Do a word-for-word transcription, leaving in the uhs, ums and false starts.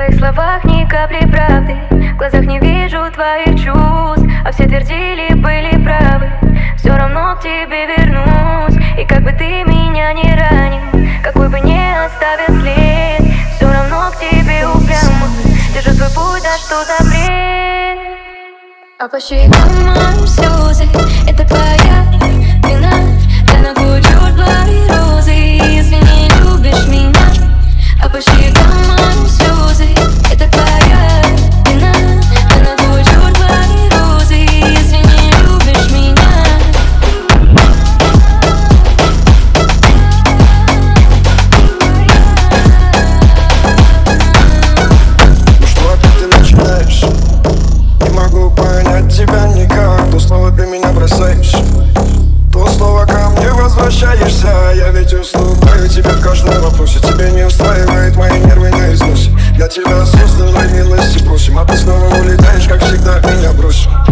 твоих словах ни капли правды, в глазах не вижу твоих чувств, а все твердили, были правы. Все равно к тебе вернусь, и как бы ты меня не ранил, какой бы не оставил след, все равно к тебе упрямо держу свой путь, да что за бред. А по щекам моим слезы, это твоя вина. Я ногой чёрт твои розы, если не любишь меня. А по щекам моим слезы, это твоя вина. Я ногой чёрт твои розы, если не любишь меня. Ну что опять ты начинаешь? Не могу понять тебя никак. То слово ты меня бросаешь, то слово ко мне возвращаешься. Я ведь уступаю тебе в каждом вопросе. Тебе не устраивает мои нервы на износе. Для тебя созданной милости просим, а ты снова улетаешь, как всегда меня бросишь.